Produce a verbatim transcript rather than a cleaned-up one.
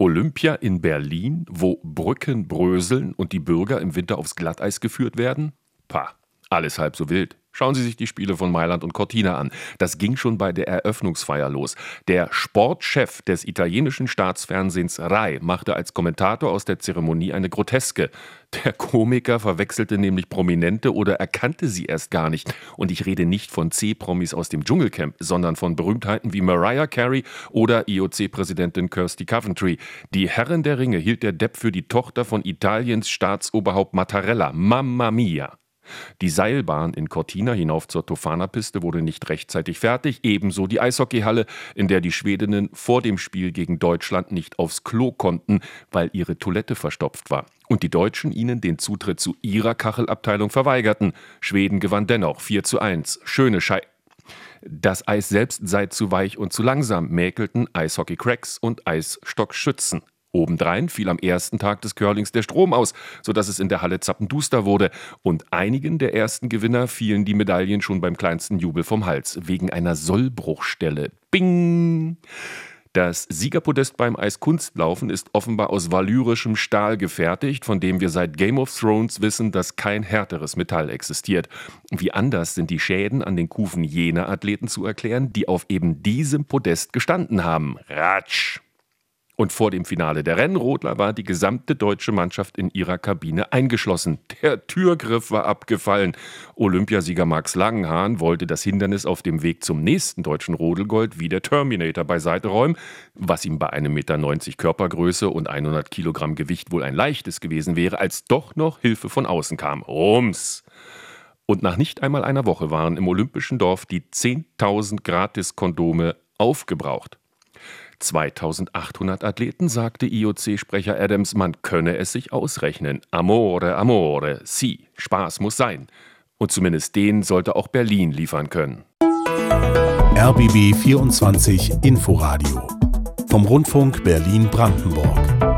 Olympia in Berlin, wo Brücken bröseln und die Bürger im Winter aufs Glatteis geführt werden? Pah, alles halb so wild. Schauen Sie sich die Spiele von Mailand und Cortina an. Das ging schon bei der Eröffnungsfeier los. Der Sportchef des italienischen Staatsfernsehens Rai machte als Kommentator aus der Zeremonie eine Groteske. Der Komiker verwechselte nämlich Prominente oder erkannte sie erst gar nicht. Und ich rede nicht von C-Promis aus dem Dschungelcamp, sondern von Berühmtheiten wie Mariah Carey oder I O C-Präsidentin Kirsty Coventry. Die Herrin der Ringe hielt der Depp für die Tochter von Italiens Staatsoberhaupt Mattarella. Mamma mia! Die Seilbahn in Cortina hinauf zur Tofana-Piste wurde nicht rechtzeitig fertig, ebenso die Eishockeyhalle, in der die Schwedinnen vor dem Spiel gegen Deutschland nicht aufs Klo konnten, weil ihre Toilette verstopft war. Und die Deutschen ihnen den Zutritt zu ihrer Kachelabteilung verweigerten. Schweden gewann dennoch vier zu eins. Schöne Schei... Das Eis selbst sei zu weich und zu langsam, mäkelten Eishockey-Cracks und Eisstockschützen. Obendrein fiel am ersten Tag des Curlings der Strom aus, sodass es in der Halle zappenduster wurde. Und einigen der ersten Gewinner fielen die Medaillen schon beim kleinsten Jubel vom Hals, wegen einer Sollbruchstelle. Bing! Das Siegerpodest beim Eiskunstlaufen ist offenbar aus valyrischem Stahl gefertigt, von dem wir seit Game of Thrones wissen, dass kein härteres Metall existiert. Wie anders sind die Schäden an den Kufen jener Athleten zu erklären, die auf eben diesem Podest gestanden haben. Ratsch! Und vor dem Finale der Rennrodler war die gesamte deutsche Mannschaft in ihrer Kabine eingeschlossen. Der Türgriff war abgefallen. Olympiasieger Max Langenhahn wollte das Hindernis auf dem Weg zum nächsten deutschen Rodelgold wie der Terminator beiseite räumen, was ihm bei einem Meter neunzig Körpergröße und hundert Kilogramm Gewicht wohl ein leichtes gewesen wäre, als doch noch Hilfe von außen kam. Rums! Und nach nicht einmal einer Woche waren im Olympischen Dorf die zehntausend Gratis-Kondome aufgebraucht. zweitausendachthundert Athleten, sagte I O C-Sprecher Adams, man könne es sich ausrechnen. Amore, amore, si, Spaß muss sein. Und zumindest den sollte auch Berlin liefern können. R B B vierundzwanzig Inforadio vom Rundfunk Berlin-Brandenburg.